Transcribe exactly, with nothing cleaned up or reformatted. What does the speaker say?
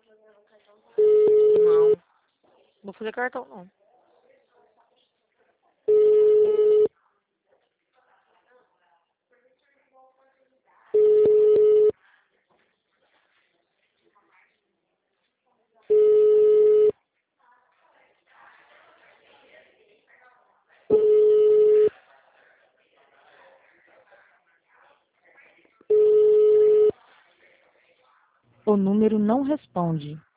Não. Vou fazer cartão, não. O número não responde.